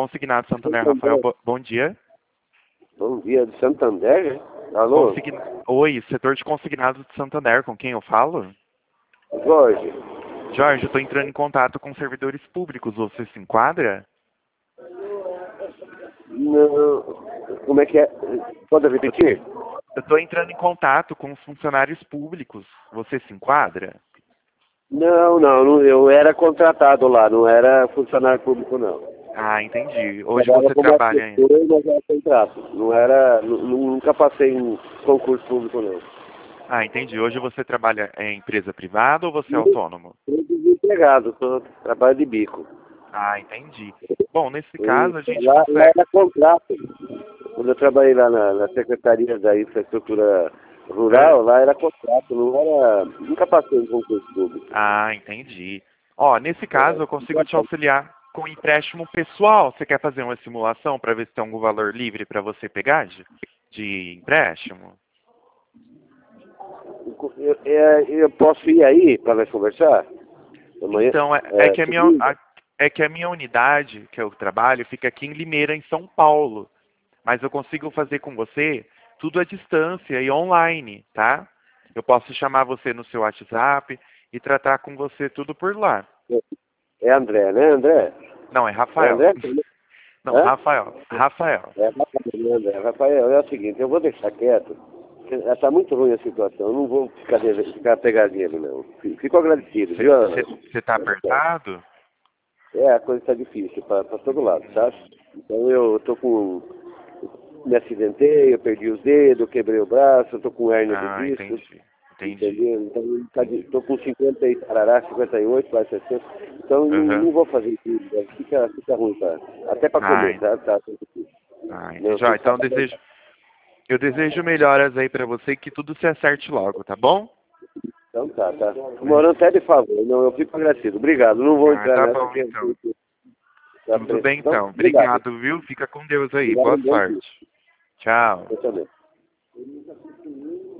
Consignado Santander, Rafael, bom dia. Bom dia, de Santander? Alô? Oi, setor de consignados de Santander, com quem eu falo? Jorge. Jorge, eu estou entrando em contato com servidores públicos, você se enquadra? Não. Como é que é? Pode repetir? Eu estou entrando em contato com os funcionários públicos, você se enquadra? Não, eu era contratado lá, não era funcionário público, não. Ah, entendi. Hoje Trabalhava você como trabalha em... assessor, mas era contrato. Não era, nunca passei em concurso público, não. Ah, entendi. Hoje você trabalha em empresa privada ou você é autônomo? Sou desempregado, trabalho de bico. Ah, entendi. Bom, nesse caso a gente Lá consegue... era contrato. Quando eu trabalhei lá na Secretaria da Infraestrutura Rural, lá era contrato, não era. Nunca passei em concurso público. Ah, entendi. Ó, nesse caso eu consigo te auxiliar com empréstimo pessoal. Você quer fazer uma simulação para ver se tem algum valor livre para você pegar de empréstimo? Eu posso ir aí para nós conversar? Amanhã? Então, é que a minha unidade, que eu trabalho, fica aqui em Limeira, em São Paulo. Mas eu consigo fazer com você tudo à distância e online, tá? Eu posso chamar você no seu WhatsApp e tratar com você tudo por lá. É André, né, André? Não, é É Rafael. André? Não, Hã? Rafael. Rafael. É Rafael, né, André? Rafael, é o seguinte, eu vou deixar quieto. Está muito ruim a situação, eu não vou ficar pegadinho, não. Fico agradecido, viu? Você tá apertado? A coisa está difícil para todo lado, sabe? Então eu tô com. Me acidentei, eu perdi os dedos, eu quebrei o braço, eu tô com hérnia de Ah, disco, entendi. entendeu? Então tô com 50 e tarará, 58, quase 60. Então Aham. não vou fazer tudo, né? Fica ruim, tá? Até para Ah, comer, tá difícil. Não, entendi. Ó, então eu desejo melhoras aí pra você e que tudo se acerte logo, tá bom? Então tá. Morando até de favor, não, eu fico agradecido. Obrigado, não vou Ah, entrar tá nessa bom porque então. Tudo frente. bem Então, então. obrigado. Obrigado, viu? Fica com Deus aí. Obrigado, Boa bom dia. sorte. Tchau. Eu também.